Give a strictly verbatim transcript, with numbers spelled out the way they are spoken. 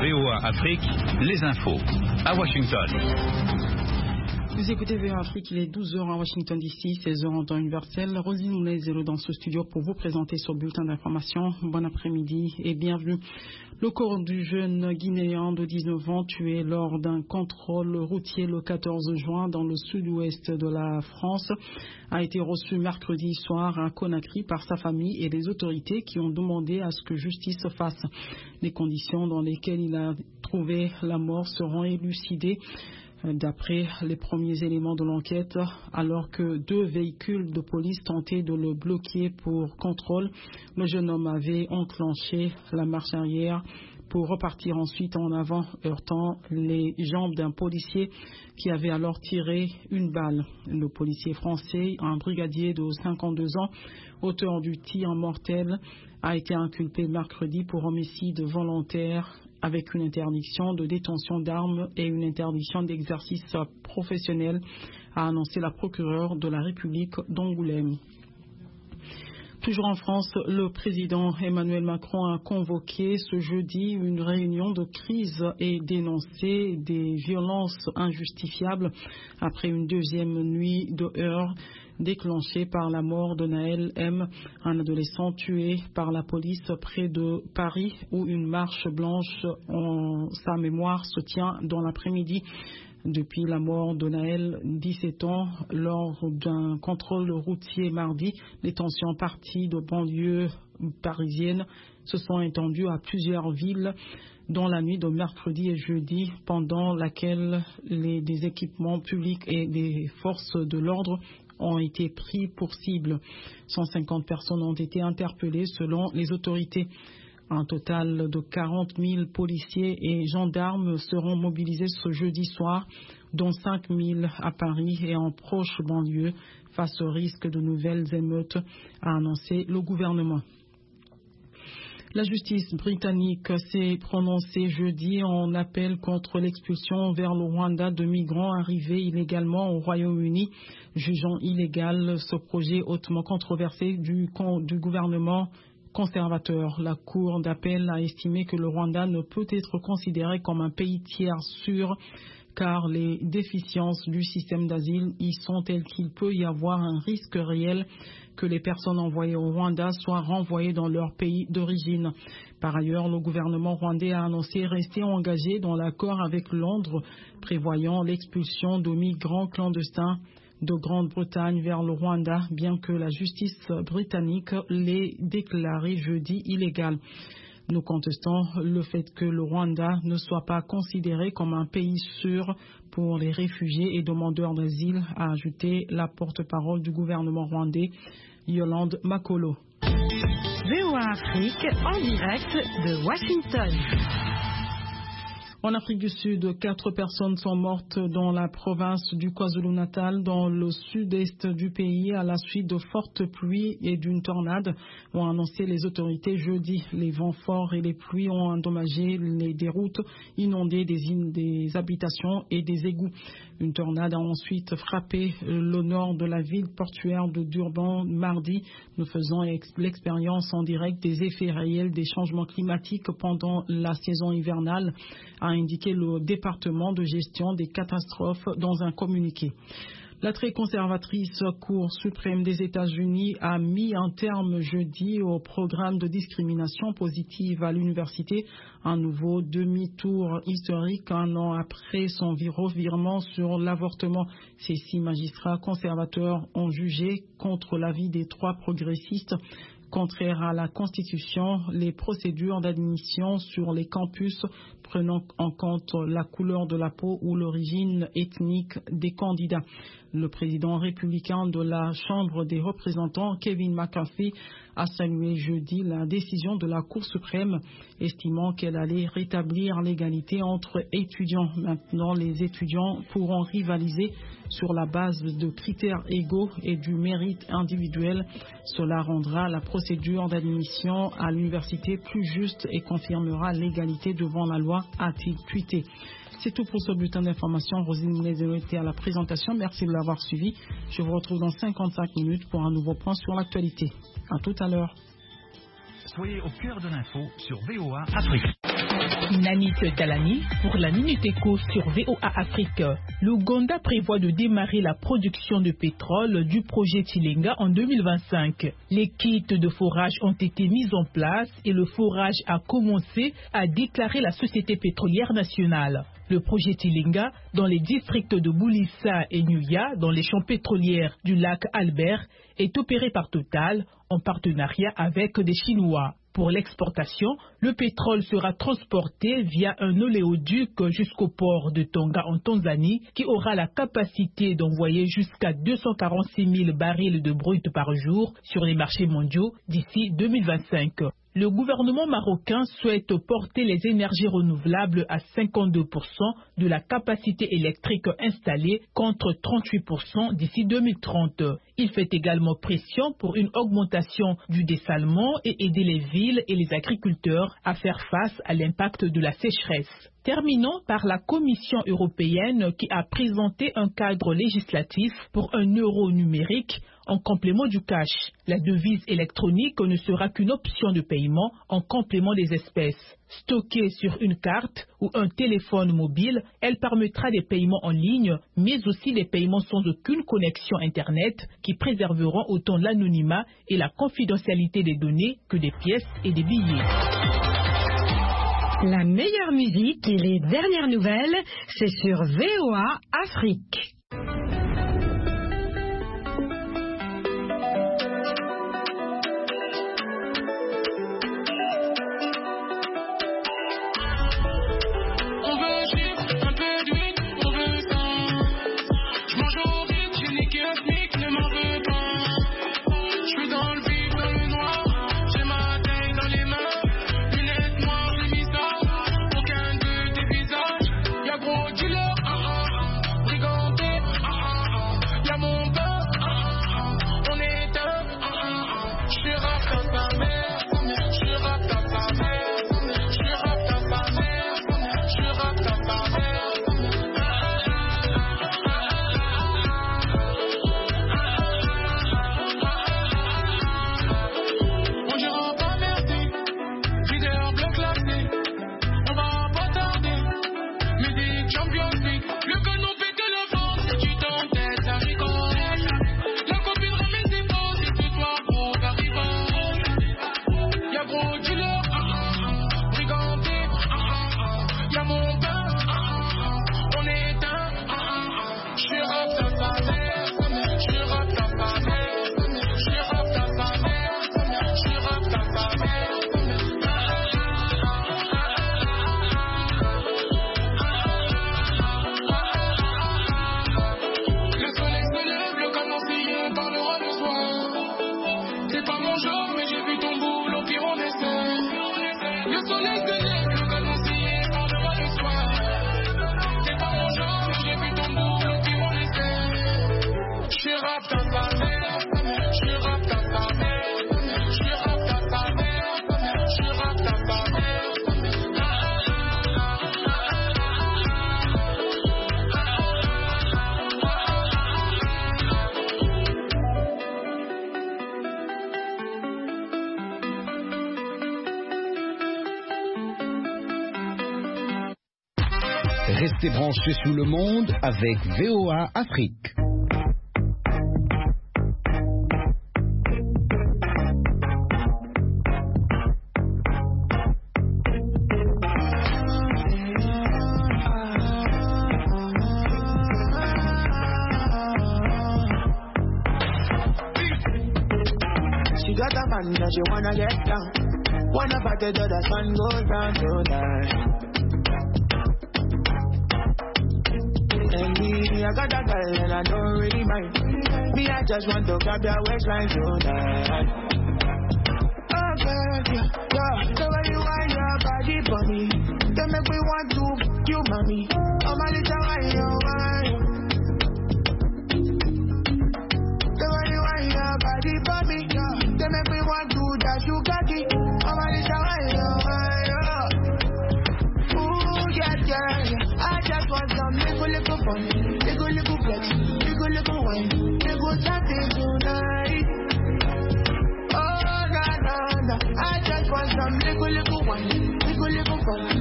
V O A Afrique, les infos à Washington. Vous écoutez V O A Afrique, il est douze heures à Washington D C, seize heures en temps universel. Rosine Moulay est dans ce studio pour vous présenter ce bulletin d'information. Bon après-midi et bienvenue. Le corps du jeune Guinéen de dix-neuf ans tué lors d'un contrôle routier le quatorze juin dans le sud-ouest de la France a été reçu mercredi soir à Conakry par sa famille et les autorités qui ont demandé à ce que justice se fasse. Les conditions dans lesquelles il a trouvé la mort seront élucidées. D'après les premiers éléments de l'enquête, alors que deux véhicules de police tentaient de le bloquer pour contrôle, le jeune homme avait enclenché la marche arrière pour repartir ensuite en avant, heurtant les jambes d'un policier qui avait alors tiré une balle. Le policier français, un brigadier de cinquante-deux ans, auteur du tir mortel, a été inculpé mercredi pour homicide volontaire avec une interdiction de détention d'armes et une interdiction d'exercice professionnel, a annoncé la procureure de la République d'Angoulême. Toujours en France, le président Emmanuel Macron a convoqué ce jeudi une réunion de crise et dénoncé des violences injustifiables après une deuxième nuit de heurts déclenchée par la mort de Naël M, un adolescent tué par la police près de Paris, où une marche blanche en sa mémoire se tient dans l'après-midi. Depuis la mort de Naël, dix-sept ans, lors d'un contrôle routier mardi, les tensions parties de banlieues parisiennes se sont étendues à plusieurs villes dans la nuit de mercredi et jeudi, pendant laquelle les, des équipements publics et des forces de l'ordre ont été pris pour cible. cent cinquante personnes ont été interpellées selon les autorités. Un total de quarante mille policiers et gendarmes seront mobilisés ce jeudi soir, dont cinq mille à Paris et en proche banlieue, face au risque de nouvelles émeutes, a annoncé le gouvernement. La justice britannique s'est prononcée jeudi en appel contre l'expulsion vers le Rwanda de migrants arrivés illégalement au Royaume-Uni, jugeant illégal ce projet hautement controversé du, du gouvernement conservateur. La Cour d'appel a estimé que le Rwanda ne peut être considéré comme un pays tiers sûr, car les déficiences du système d'asile y sont telles qu'il peut y avoir un risque réel que les personnes envoyées au Rwanda soient renvoyées dans leur pays d'origine. Par ailleurs, le gouvernement rwandais a annoncé rester engagé dans l'accord avec Londres, prévoyant l'expulsion de migrants clandestins de Grande-Bretagne vers le Rwanda, bien que la justice britannique l'ait déclaré jeudi illégal. Nous contestons le fait que le Rwanda ne soit pas considéré comme un pays sûr pour les réfugiés et demandeurs d'asile, a ajouté la porte-parole du gouvernement rwandais, Yolande Makolo. V O A Afrique en direct de Washington. En Afrique du Sud, quatre personnes sont mortes dans la province du KwaZulu-Natal, dans le sud-est du pays, à la suite de fortes pluies et d'une tornade, ont annoncé les autorités jeudi. Les vents forts et les pluies ont endommagé les, des routes, inondé des, des habitations et des égouts. Une tornade a ensuite frappé le nord de la ville portuaire de Durban mardi, nous faisant l'expérience en direct des effets réels des changements climatiques pendant la saison hivernale, a indiqué le département de gestion des catastrophes dans un communiqué. La très conservatrice Cour suprême des États-Unis a mis un terme jeudi au programme de discrimination positive à l'université, un nouveau demi-tour historique un an après son revirement sur l'avortement. Ces six magistrats conservateurs ont jugé, contre l'avis des trois progressistes, contraire à la Constitution, les procédures d'admission sur les campus prenant en compte la couleur de la peau ou l'origine ethnique des candidats. Le président républicain de la Chambre des représentants, Kevin McCarthy, a salué jeudi la décision de la Cour suprême, estimant qu'elle allait rétablir l'égalité entre étudiants. Maintenant, les étudiants pourront rivaliser sur la base de critères égaux et du mérite individuel. Cela rendra la procédure d'admission à l'université plus juste et confirmera l'égalité devant la loi, a-t-il tweeté. C'est tout pour ce bulletin d'information. Rosine Moulay était à la présentation. Merci de l'avoir suivi. Je vous retrouve dans cinquante-cinq minutes pour un nouveau point sur l'actualité. À tout à l'heure. Soyez au cœur de l'info sur V O A Afrique. Nanit Talani pour la Minute Éco sur V O A Afrique. L'Ouganda prévoit de démarrer la production de pétrole du projet Tilenga en deux mille vingt-cinq. Les kits de forage ont été mis en place et le forage a commencé, a déclaré la Société pétrolière nationale. Le projet Tilenga, dans les districts de Boulissa et Nyuya, dans les champs pétroliers du lac Albert, est opéré par Total en partenariat avec des Chinois. Pour l'exportation, le pétrole sera transporté via un oléoduc jusqu'au port de Tonga en Tanzanie qui aura la capacité d'envoyer jusqu'à deux cent quarante-six mille barils de brut par jour sur les marchés mondiaux d'ici deux mille vingt-cinq. Le gouvernement marocain souhaite porter les énergies renouvelables à cinquante-deux pour cent de la capacité électrique installée contre trente-huit pour cent d'ici deux mille trente. Il fait également pression pour une augmentation du dessalement et aider les villes et les agriculteurs à faire face à l'impact de la sécheresse. Terminons par la Commission européenne qui a présenté un cadre législatif pour un euro numérique en complément du cash. La devise électronique ne sera qu'une option de paiement en complément des espèces. Stockée sur une carte ou un téléphone mobile, elle permettra des paiements en ligne, mais aussi des paiements sans aucune connexion Internet qui préserveront autant l'anonymat et la confidentialité des données que des pièces et des billets. La meilleure musique et les dernières nouvelles, c'est sur V O A Afrique. Restez branchés sous le monde avec V O A Afrique. She got a man that she wanna get down. Wanna party till the sun goes down tonight. I got a girl and I don't really mind. Me, I just want to grab your waistline tonight. Oh, girl, yeah, yeah. The way you want your body for me, they make me want to you, mommy. Oh, my little wine, your wine. The way you want your body for me, they make me want to dash you cocky. Oh, my little wine, your wine, oh. Ooh, yeah, yeah, yeah. I just want some little, little fun. Little, little flex, little, little wine, little something tonight. Oh, na, na, na. I just want some little, little wine, little, little fun.